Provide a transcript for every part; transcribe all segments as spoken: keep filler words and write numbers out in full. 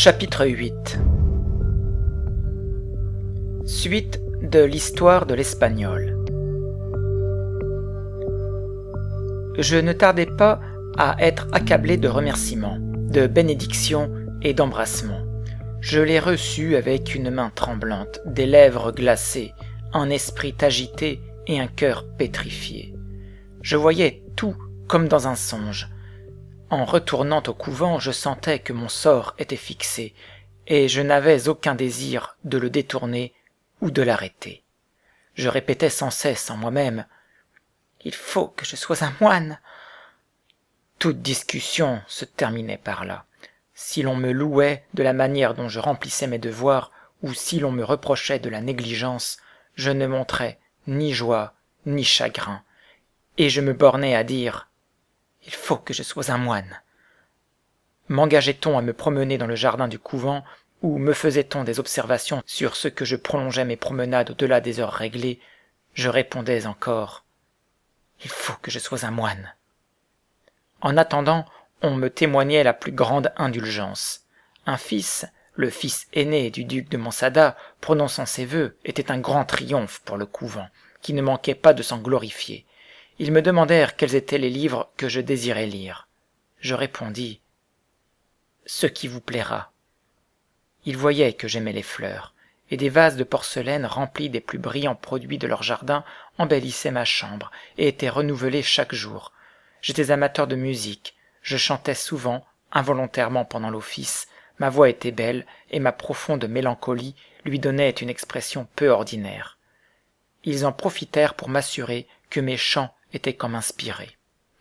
Chapitre huit. Suite de l'histoire de l'Espagnol. Je ne tardai pas à être accablé de remerciements, de bénédictions et d'embrassements. Je les reçus avec une main tremblante, des lèvres glacées, un esprit agité et un cœur pétrifié. Je voyais tout comme dans un songe. En retournant au couvent, je sentais que mon sort était fixé, et je n'avais aucun désir de le détourner ou de l'arrêter. Je répétais sans cesse en moi-même « Il faut que je sois un moine !» Toute discussion se terminait par là. Si l'on me louait de la manière dont je remplissais mes devoirs, ou si l'on me reprochait de la négligence, je ne montrais ni joie ni chagrin, et je me bornais à dire « Il faut que je sois un moine !» M'engageait-on à me promener dans le jardin du couvent, ou me faisait-on des observations sur ce que je prolongeais mes promenades au-delà des heures réglées, je répondais encore « Il faut que je sois un moine !» En attendant, on me témoignait la plus grande indulgence. Un fils, le fils aîné du duc de Monsada, prononçant ses vœux, était un grand triomphe pour le couvent, qui ne manquait pas de s'en glorifier. Ils me demandèrent quels étaient les livres que je désirais lire. Je répondis « Ce qui vous plaira ». Ils voyaient que j'aimais les fleurs, et des vases de porcelaine remplis des plus brillants produits de leur jardin embellissaient ma chambre et étaient renouvelés chaque jour. J'étais amateur de musique, je chantais souvent, involontairement pendant l'office, ma voix était belle et ma profonde mélancolie lui donnait une expression peu ordinaire. Ils en profitèrent pour m'assurer que mes chants étaient comme inspirés.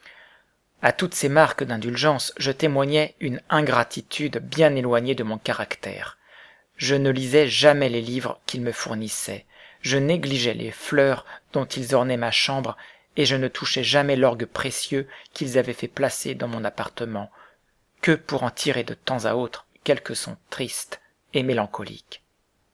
À toutes ces marques d'indulgence, je témoignais une ingratitude bien éloignée de mon caractère. Je ne lisais jamais les livres qu'ils me fournissaient, je négligeais les fleurs dont ils ornaient ma chambre, et je ne touchais jamais l'orgue précieux qu'ils avaient fait placer dans mon appartement, que pour en tirer de temps à autre quelques sons tristes et mélancoliques.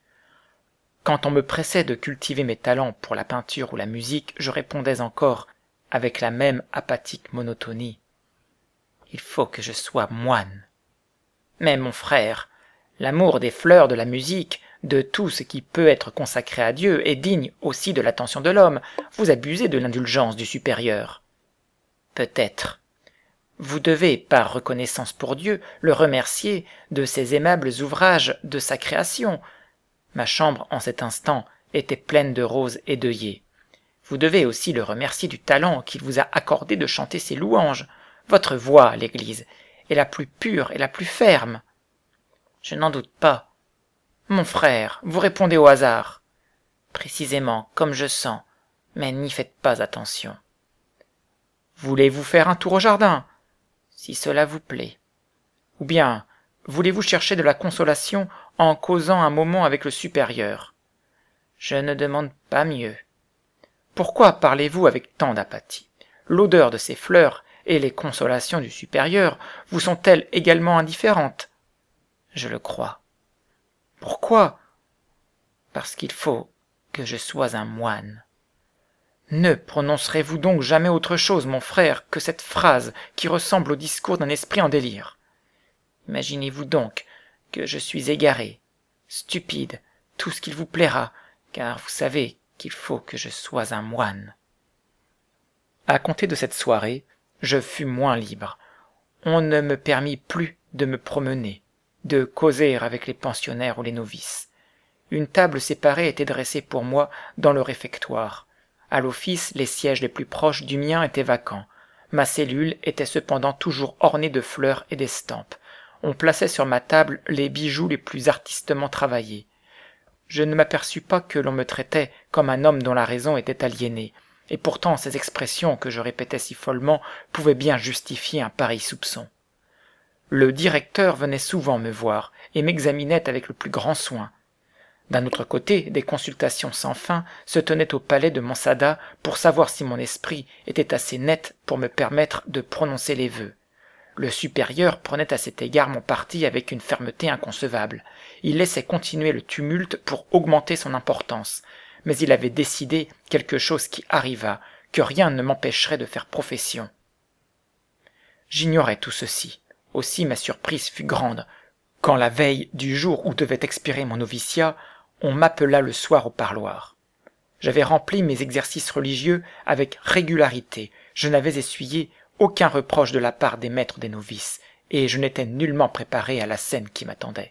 Quand on me pressait de cultiver mes talents pour la peinture ou la musique, je répondais encore, avec la même apathique monotonie, « Il faut que je sois moine. » Mais mon frère, l'amour des fleurs, de la musique, de tout ce qui peut être consacré à Dieu est digne aussi de l'attention de l'homme. Vous abusez de l'indulgence du supérieur. Peut-être. Vous devez, par reconnaissance pour Dieu, le remercier de ces aimables ouvrages de sa création. Ma chambre, en cet instant, était pleine de roses et d'œillets. Vous devez aussi le remercier du talent qu'il vous a accordé de chanter ses louanges. Votre voix, à l'église, est la plus pure et la plus ferme. Je n'en doute pas. Mon frère, vous répondez au hasard. Précisément, comme je sens, mais n'y faites pas attention. Voulez-vous faire un tour au jardin, si cela vous plaît? Ou bien, voulez-vous chercher de la consolation en causant un moment avec le supérieur? Je ne demande pas mieux. Pourquoi parlez-vous avec tant d'apathie? L'odeur de ces fleurs et les consolations du supérieur vous sont-elles également indifférentes? Je le crois. Pourquoi? Parce qu'il faut que je sois un moine. Ne prononcerez-vous donc jamais autre chose, mon frère, que cette phrase qui ressemble au discours d'un esprit en délire? Imaginez-vous donc que je suis égaré, stupide, tout ce qu'il vous plaira, car vous savez qu'il faut que je sois un moine. À compter de cette soirée, je fus moins libre. On ne me permit plus de me promener, de causer avec les pensionnaires ou les novices. Une table séparée était dressée pour moi dans le réfectoire. À l'office, les sièges les plus proches du mien étaient vacants. Ma cellule était cependant toujours ornée de fleurs et d'estampes. On plaçait sur ma table les bijoux les plus artistement travaillés. Je ne m'aperçus pas que l'on me traitait comme un homme dont la raison était aliénée, et pourtant ces expressions que je répétais si follement pouvaient bien justifier un pareil soupçon. Le directeur venait souvent me voir et m'examinait avec le plus grand soin. D'un autre côté, des consultations sans fin se tenaient au palais de Monsada pour savoir si mon esprit était assez net pour me permettre de prononcer les vœux. Le supérieur prenait à cet égard mon parti avec une fermeté inconcevable. Il laissait continuer le tumulte pour augmenter son importance, mais il avait décidé quelque chose qui arriva, que rien ne m'empêcherait de faire profession. J'ignorais tout ceci. Aussi ma surprise fut grande quand la veille du jour où devait expirer mon noviciat, on m'appela le soir au parloir. J'avais rempli mes exercices religieux avec régularité, je n'avais essuyé aucun reproche de la part des maîtres des novices, et je n'étais nullement préparé à la scène qui m'attendait.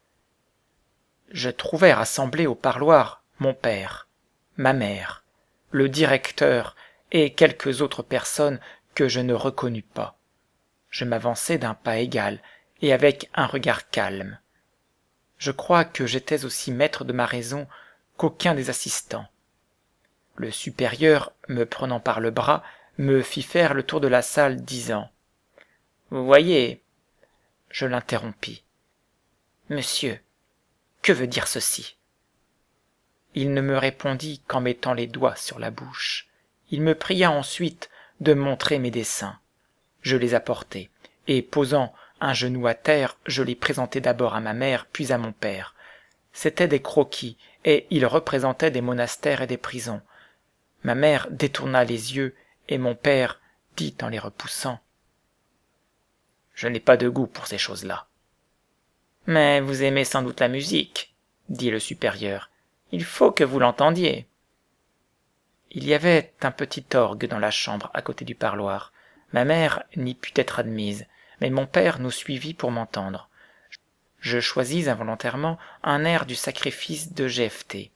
Je trouvais rassemblés au parloir mon père, ma mère, le directeur et quelques autres personnes que je ne reconnus pas. Je m'avançai d'un pas égal et avec un regard calme. Je crois que j'étais aussi maître de ma raison qu'aucun des assistants. Le supérieur, me prenant par le bras, me fit faire le tour de la salle, disant « Vous voyez ?» Je l'interrompis. « Monsieur, que veut dire ceci ?» Il ne me répondit qu'en mettant les doigts sur la bouche. Il me pria ensuite de montrer mes dessins. Je les apportai, et posant un genou à terre, je les présentai d'abord à ma mère, puis à mon père. C'étaient des croquis, et ils représentaient des monastères et des prisons. Ma mère détourna les yeux, et mon père dit en les repoussant « Je n'ai pas de goût pour ces choses-là. »« Mais vous aimez sans doute la musique, » dit le supérieur. « Il faut que vous l'entendiez. » Il y avait un petit orgue dans la chambre à côté du parloir. Ma mère n'y put être admise, mais mon père nous suivit pour m'entendre. Je choisis involontairement un air du sacrifice de Jephthé.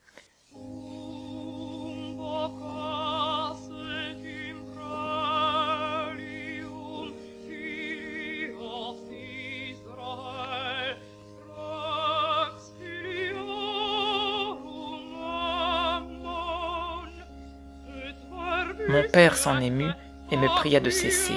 Mon père s'en émut et me pria de cesser.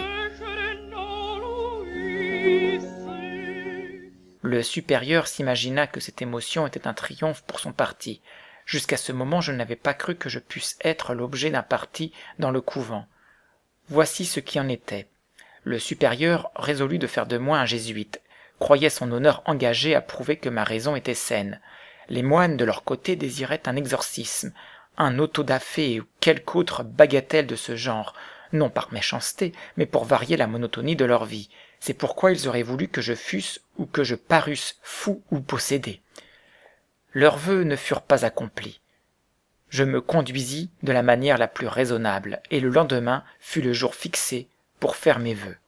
Le supérieur s'imagina que cette émotion était un triomphe pour son parti. Jusqu'à ce moment, je n'avais pas cru que je pusse être l'objet d'un parti dans le couvent. Voici ce qui en était. Le supérieur résolut de faire de moi un jésuite, croyait son honneur engagé à prouver que ma raison était saine. Les moines, de leur côté, désiraient un exorcisme, un autodafé ou quelque autre bagatelle de ce genre, non par méchanceté, mais pour varier la monotonie de leur vie. C'est pourquoi ils auraient voulu que je fusse ou que je parusse fou ou possédé. Leurs vœux ne furent pas accomplis. Je me conduisis de la manière la plus raisonnable, et le lendemain fut le jour fixé pour faire mes vœux.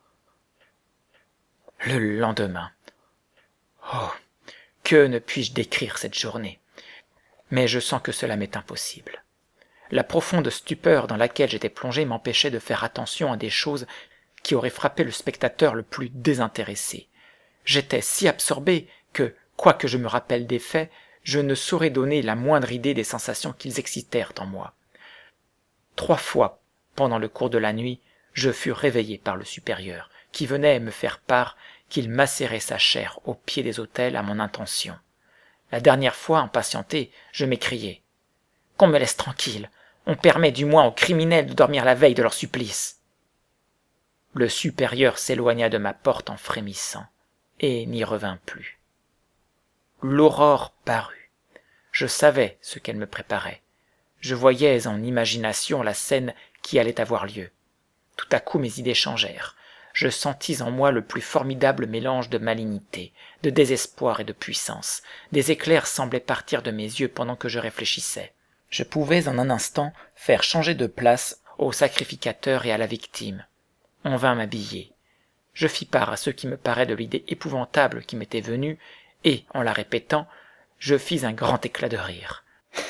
Le lendemain. Oh, que ne puis-je décrire cette journée? Mais je sens que cela m'est impossible. La profonde stupeur dans laquelle j'étais plongé m'empêchait de faire attention à des choses qui auraient frappé le spectateur le plus désintéressé. J'étais si absorbé que, quoique je me rappelle des faits, je ne saurais donner la moindre idée des sensations qu'ils excitèrent en moi. Trois fois, pendant le cours de la nuit, je fus réveillé par le supérieur, qui venait me faire part qu'il macérait sa chair au pied des autels à mon intention. La dernière fois, impatienté, je m'écriai « Qu'on me laisse tranquille, on permet du moins aux criminels de dormir la veille de leur supplice. » Le supérieur s'éloigna de ma porte en frémissant, et n'y revint plus. L'aurore parut. Je savais ce qu'elle me préparait. Je voyais en imagination la scène qui allait avoir lieu. Tout à coup mes idées changèrent. Je sentis en moi le plus formidable mélange de malignité, de désespoir et de puissance. Des éclairs semblaient partir de mes yeux pendant que je réfléchissais. Je pouvais en un instant faire changer de place au sacrificateur et à la victime. On vint m'habiller. Je fis part à ce qui me paraît de l'idée épouvantable qui m'était venue, et, en la répétant, je fis un grand éclat de rire.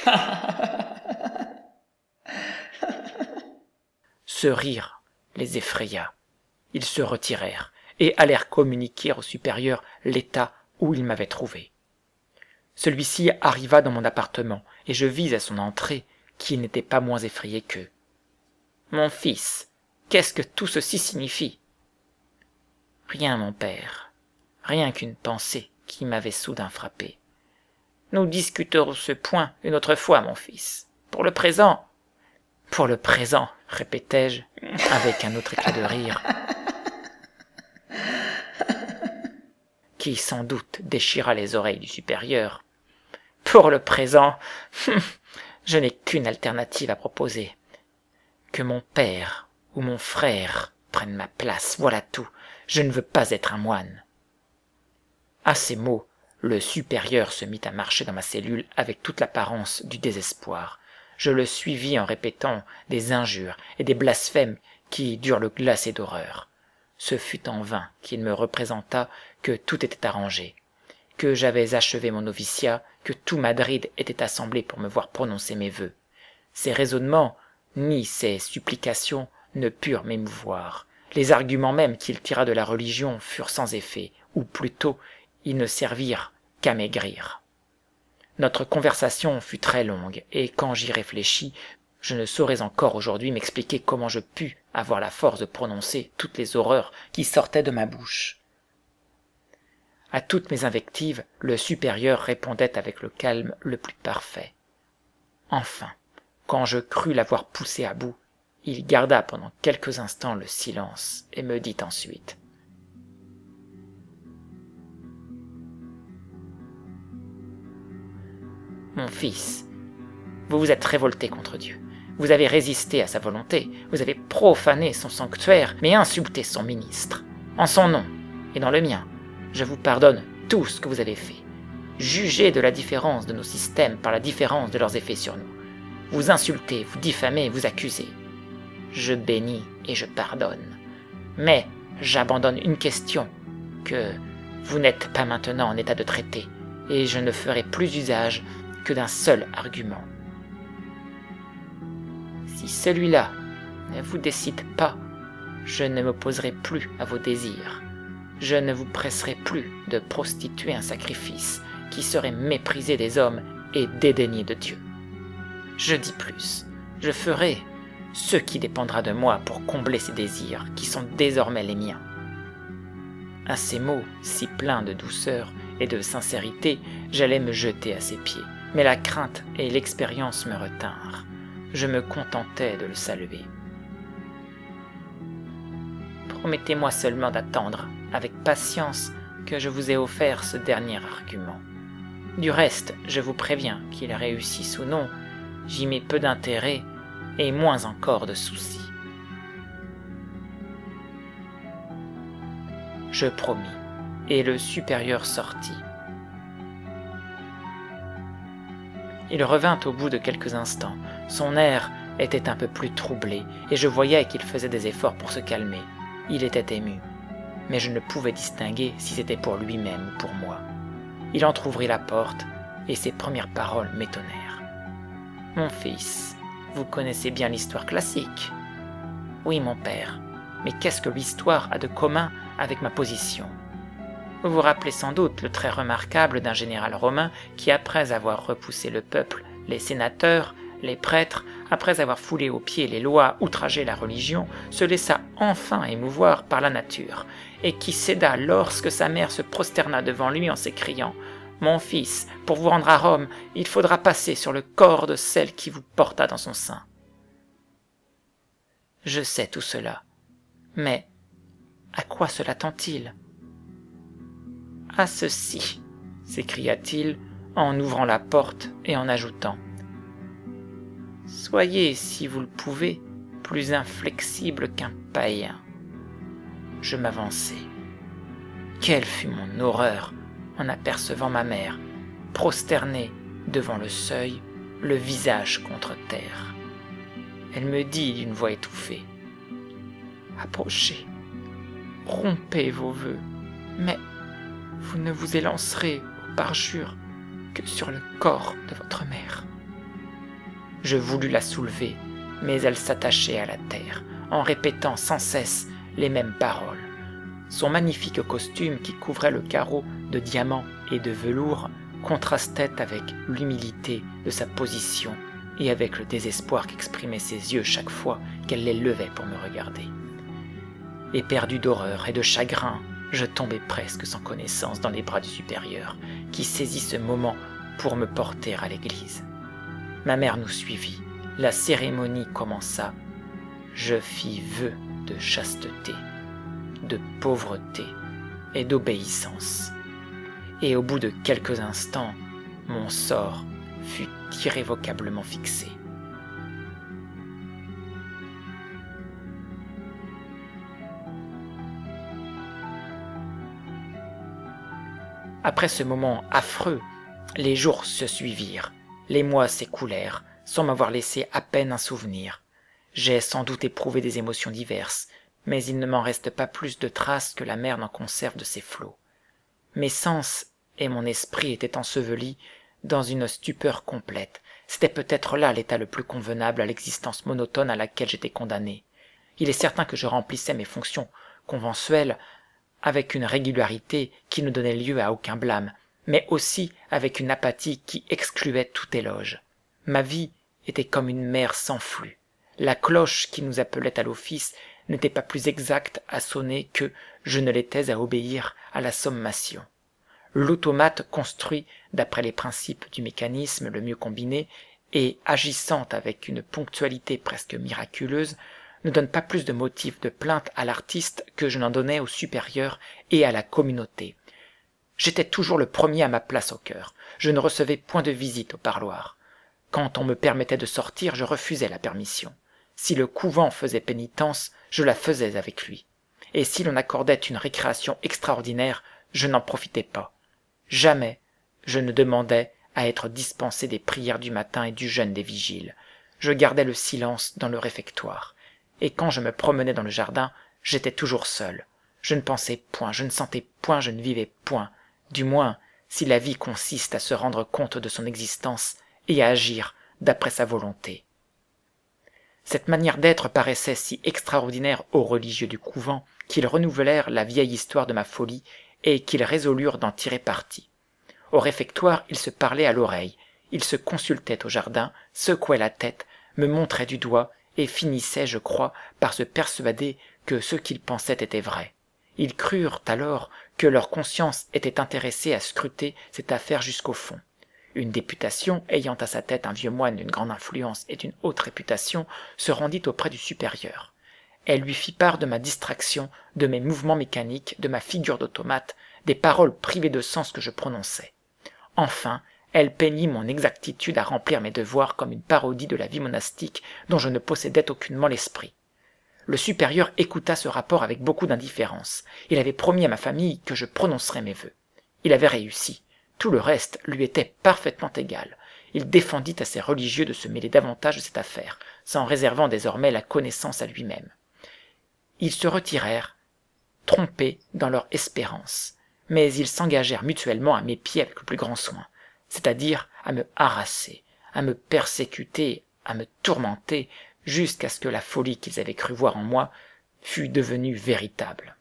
Ce rire les effraya. Ils se retirèrent et allèrent communiquer au supérieur l'état où ils m'avaient trouvé. Celui-ci arriva dans mon appartement, et je vis à son entrée qu'il n'était pas moins effrayé qu'eux. « Mon fils, qu'est-ce que tout ceci signifie ?»« Rien, mon père, rien qu'une pensée qui m'avait soudain frappé. Nous discuterons ce point une autre fois, mon fils. Pour le présent... »« Pour le présent, répétai-je, avec un autre éclat de rire, qui sans doute déchira les oreilles du supérieur. Pour le présent, je n'ai qu'une alternative à proposer. Que mon père ou mon frère prenne ma place, voilà tout. Je ne veux pas être un moine. À ces mots, le supérieur se mit à marcher dans ma cellule avec toute l'apparence du désespoir. Je le suivis en répétant des injures et des blasphèmes qui durent le glacer d'horreur. Ce fut en vain qu'il me représenta que tout était arrangé, que j'avais achevé mon noviciat, que tout Madrid était assemblé pour me voir prononcer mes vœux. Ses raisonnements, ni ses supplications ne purent m'émouvoir. Les arguments mêmes qu'il tira de la religion furent sans effet, ou plutôt, ils ne servirent qu'à maigrir. Notre conversation fut très longue, et quand j'y réfléchis, je ne saurais encore aujourd'hui m'expliquer comment je pus avoir la force de prononcer toutes les horreurs qui sortaient de ma bouche. À toutes mes invectives, le supérieur répondait avec le calme le plus parfait. Enfin, quand je crus l'avoir poussé à bout, il garda pendant quelques instants le silence et me dit ensuite: « Mon fils, vous vous êtes révolté contre Dieu. Vous avez résisté à sa volonté, vous avez profané son sanctuaire, mais insulté son ministre. En son nom, et dans le mien, je vous pardonne tout ce que vous avez fait. Jugez de la différence de nos systèmes par la différence de leurs effets sur nous. Vous insultez, vous diffamez, vous accusez. Je bénis et je pardonne. Mais j'abandonne une question que vous n'êtes pas maintenant en état de traiter, et je ne ferai plus usage que d'un seul argument. Si celui-là ne vous décide pas, je ne m'opposerai plus à vos désirs. Je ne vous presserai plus de prostituer un sacrifice qui serait méprisé des hommes et dédaigné de Dieu. Je dis plus, je ferai ce qui dépendra de moi pour combler ces désirs qui sont désormais les miens. » À ces mots si pleins de douceur et de sincérité, j'allais me jeter à ses pieds, mais la crainte et l'expérience me retinrent. Je me contentais de le saluer. « Promettez-moi seulement d'attendre avec patience que je vous ai offert ce dernier argument. Du reste, je vous préviens qu'il réussisse ou non, j'y mets peu d'intérêt et moins encore de soucis. » Je promis, et le supérieur sortit. Il revint au bout de quelques instants. Son air était un peu plus troublé, et je voyais qu'il faisait des efforts pour se calmer. Il était ému, mais je ne pouvais distinguer si c'était pour lui-même ou pour moi. Il entr'ouvrit la porte, et ses premières paroles m'étonnèrent. « Mon fils, vous connaissez bien l'histoire classique. »« Oui, mon père, mais qu'est-ce que l'histoire a de commun avec ma position ? Vous vous rappelez sans doute le trait remarquable d'un général romain qui, après avoir repoussé le peuple, les sénateurs, les prêtres, après avoir foulé aux pieds les lois, outragé la religion, se laissa enfin émouvoir par la nature, et qui céda lorsque sa mère se prosterna devant lui en s'écriant « Mon fils, pour vous rendre à Rome, il faudra passer sur le corps de celle qui vous porta dans son sein. » Je sais tout cela, mais à quoi cela tend-il ? « À ceci, » s'écria-t-il en ouvrant la porte et en ajoutant « Soyez, si vous le pouvez, plus inflexible qu'un païen. » Je m'avançai. Quelle fut mon horreur en apercevant ma mère, prosternée devant le seuil, le visage contre terre. Elle me dit d'une voix étouffée : « Approchez, rompez vos vœux, mais vous ne vous élancerez au parjure que sur le corps de votre mère. » Je voulus la soulever, mais elle s'attachait à la terre, en répétant sans cesse les mêmes paroles. Son magnifique costume qui couvrait le carreau de diamants et de velours contrastait avec l'humilité de sa position et avec le désespoir qu'exprimaient ses yeux chaque fois qu'elle les levait pour me regarder. Éperdu d'horreur et de chagrin, je tombai presque sans connaissance dans les bras du supérieur, qui saisit ce moment pour me porter à l'église. Ma mère nous suivit, la cérémonie commença, je fis vœu de chasteté, de pauvreté et d'obéissance. Et au bout de quelques instants, mon sort fut irrévocablement fixé. Après ce moment affreux, les jours se suivirent, les mois s'écoulèrent, sans m'avoir laissé à peine un souvenir. J'ai sans doute éprouvé des émotions diverses, mais il ne m'en reste pas plus de traces que la mer n'en conserve de ses flots. Mes sens et mon esprit étaient ensevelis dans une stupeur complète. C'était peut-être là l'état le plus convenable à l'existence monotone à laquelle j'étais condamné. Il est certain que je remplissais mes fonctions conventuelles avec une régularité qui ne donnait lieu à aucun blâme, mais aussi avec une apathie qui excluait tout éloge. Ma vie était comme une mer sans flux. La cloche qui nous appelait à l'office n'était pas plus exacte à sonner que je ne l'étais à obéir à la sommation. L'automate, construit d'après les principes du mécanisme le mieux combiné et agissant avec une ponctualité presque miraculeuse, ne donne pas plus de motifs de plainte à l'artiste que je n'en donnais au supérieur et à la communauté. J'étais toujours le premier à ma place au cœur. Je ne recevais point de visite au parloir. Quand on me permettait de sortir, je refusais la permission. Si le couvent faisait pénitence, je la faisais avec lui. Et si l'on accordait une récréation extraordinaire, je n'en profitais pas. Jamais je ne demandais à être dispensé des prières du matin et du jeûne des vigiles. Je gardais le silence dans le réfectoire. Et quand je me promenais dans le jardin, j'étais toujours seul. Je ne pensais point, je ne sentais point, je ne vivais point. Du moins, si la vie consiste à se rendre compte de son existence et à agir d'après sa volonté. Cette manière d'être paraissait si extraordinaire aux religieux du couvent qu'ils renouvelèrent la vieille histoire de ma folie et qu'ils résolurent d'en tirer parti. Au réfectoire, ils se parlaient à l'oreille, ils se consultaient au jardin, secouaient la tête, me montraient du doigt et finissaient, je crois, par se persuader que ce qu'ils pensaient était vrai. Ils crurent alors que leur conscience était intéressée à scruter cette affaire jusqu'au fond. Une députation, ayant à sa tête un vieux moine d'une grande influence et d'une haute réputation, se rendit auprès du supérieur. Elle lui fit part de ma distraction, de mes mouvements mécaniques, de ma figure d'automate, des paroles privées de sens que je prononçais. Enfin, elle peignit mon exactitude à remplir mes devoirs comme une parodie de la vie monastique dont je ne possédais aucunement l'esprit. Le supérieur écouta ce rapport avec beaucoup d'indifférence. Il avait promis à ma famille que je prononcerais mes vœux. Il avait réussi. Tout le reste lui était parfaitement égal. Il défendit à ses religieux de se mêler davantage de cette affaire, s'en réservant désormais la connaissance à lui-même. Ils se retirèrent, trompés dans leur espérance, mais ils s'engagèrent mutuellement à mes pieds avec le plus grand soin, c'est-à-dire à me harasser, à me persécuter, à me tourmenter, jusqu'à ce que la folie qu'ils avaient cru voir en moi fût devenue véritable.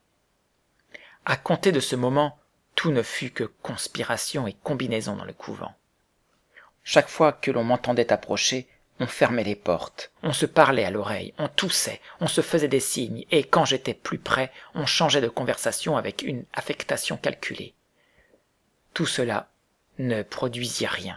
À compter de ce moment, tout ne fut que conspiration et combinaison dans le couvent. Chaque fois que l'on m'entendait approcher, on fermait les portes, on se parlait à l'oreille, on toussait, on se faisait des signes, et quand j'étais plus près, on changeait de conversation avec une affectation calculée. Tout cela ne produisit rien.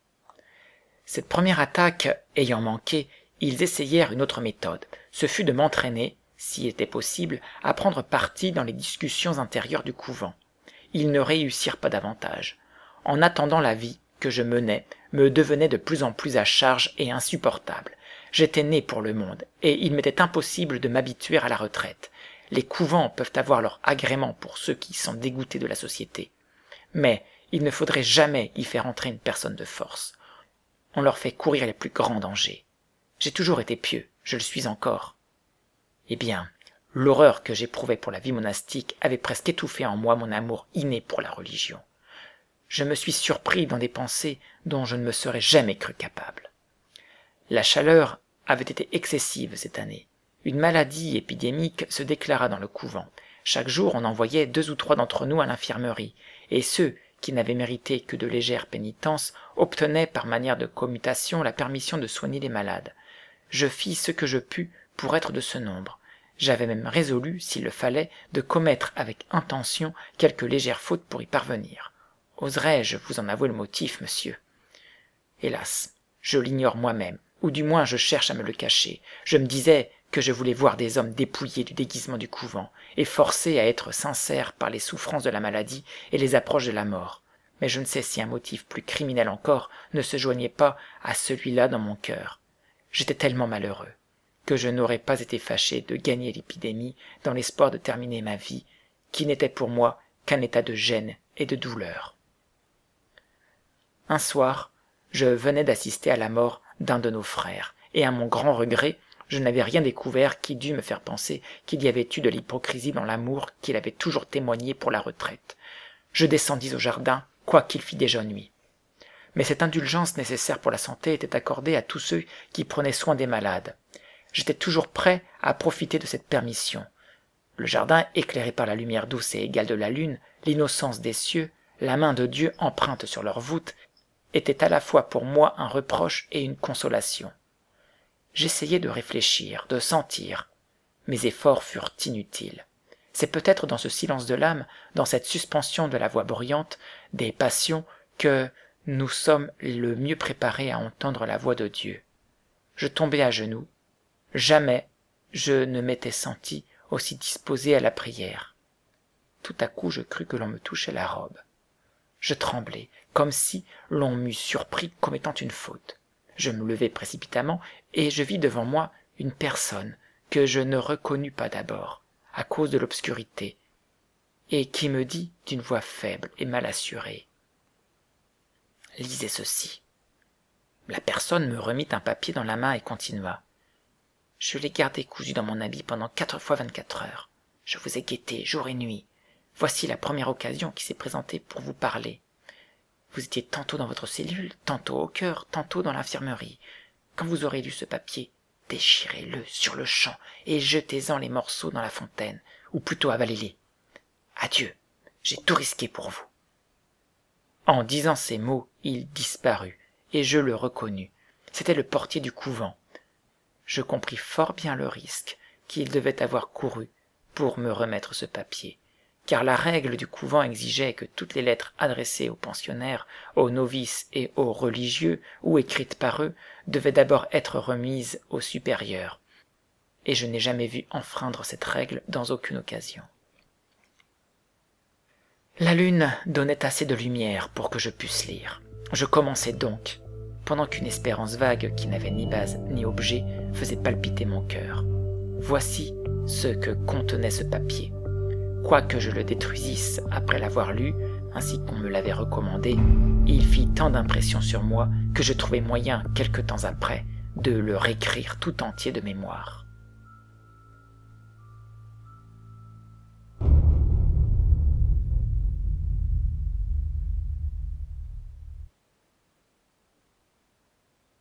Cette première attaque ayant manqué, ils essayèrent une autre méthode. Ce fut de m'entraîner, s'il était possible, à prendre parti dans les discussions intérieures du couvent. Ils ne réussirent pas davantage. En attendant, la vie que je menais me devenait de plus en plus à charge et insupportable. J'étais né pour le monde, et il m'était impossible de m'habituer à la retraite. Les couvents peuvent avoir leur agrément pour ceux qui sont dégoûtés de la société. Mais il ne faudrait jamais y faire entrer une personne de force. On leur fait courir les plus grands dangers. J'ai toujours été pieux, je le suis encore. Eh bien, l'horreur que j'éprouvais pour la vie monastique avait presque étouffé en moi mon amour inné pour la religion. Je me suis surpris dans des pensées dont je ne me serais jamais cru capable. La chaleur avait été excessive cette année. Une maladie épidémique se déclara dans le couvent. Chaque jour, on envoyait deux ou trois d'entre nous à l'infirmerie, et ceux qui n'avaient mérité que de légères pénitences obtenaient par manière de commutation la permission de soigner les malades. Je fis ce que je pus pour être de ce nombre. J'avais même résolu, s'il le fallait, de commettre avec intention quelques légères fautes pour y parvenir. Oserais-je vous en avouer le motif, monsieur? Hélas, je l'ignore moi-même, ou du moins je cherche à me le cacher. Je me disais que je voulais voir des hommes dépouillés du déguisement du couvent, et forcés à être sincères par les souffrances de la maladie et les approches de la mort. Mais je ne sais si un motif plus criminel encore ne se joignait pas à celui-là dans mon cœur. J'étais tellement malheureux que je n'aurais pas été fâché de gagner l'épidémie dans l'espoir de terminer ma vie, qui n'était pour moi qu'un état de gêne et de douleur. Un soir, je venais d'assister à la mort d'un de nos frères, et à mon grand regret, je n'avais rien découvert qui dût me faire penser qu'il y avait eu de l'hypocrisie dans l'amour qu'il avait toujours témoigné pour la retraite. Je descendis au jardin, quoiqu'il fît déjà nuit. Mais cette indulgence nécessaire pour la santé était accordée à tous ceux qui prenaient soin des malades. J'étais toujours prêt à profiter de cette permission. Le jardin, éclairé par la lumière douce et égale de la lune, l'innocence des cieux, la main de Dieu empreinte sur leurs voûtes, était à la fois pour moi un reproche et une consolation. J'essayais de réfléchir, de sentir. Mes efforts furent inutiles. C'est peut-être dans ce silence de l'âme, dans cette suspension de la voix bruyante, des passions, que nous sommes le mieux préparés à entendre la voix de Dieu. Je tombai à genoux. Jamais je ne m'étais senti aussi disposé à la prière. Tout à coup, je crus que l'on me touchait la robe. Je tremblai, comme si l'on m'eût surpris commettant une faute. Je me levai précipitamment, et je vis devant moi une personne que je ne reconnus pas d'abord, à cause de l'obscurité, et qui me dit d'une voix faible et mal assurée: « Lisez ceci. » La personne me remit un papier dans la main et continua: « Je l'ai gardé cousu dans mon habit pendant quatre fois vingt-quatre heures. Je vous ai guetté jour et nuit. Voici la première occasion qui s'est présentée pour vous parler. Vous étiez tantôt dans votre cellule, tantôt au cœur, tantôt dans l'infirmerie. Quand vous aurez lu ce papier, déchirez-le sur le champ et jetez-en les morceaux dans la fontaine, ou plutôt avalez-les. Adieu, j'ai tout risqué pour vous. » En disant ces mots, il disparut, et je le reconnus. C'était le portier du couvent. Je compris fort bien le risque qu'il devait avoir couru pour me remettre ce papier, car la règle du couvent exigeait que toutes les lettres adressées aux pensionnaires, aux novices et aux religieux, ou écrites par eux, devaient d'abord être remises aux supérieurs, et je n'ai jamais vu enfreindre cette règle dans aucune occasion. La lune donnait assez de lumière pour que je pusse lire. Je commençai donc, pendant qu'une espérance vague qui n'avait ni base ni objet faisait palpiter mon cœur. Voici ce que contenait ce papier. Quoique je le détruisisse après l'avoir lu, ainsi qu'on me l'avait recommandé, il fit tant d'impression sur moi que je trouvai moyen, quelque temps après, de le réécrire tout entier de mémoire.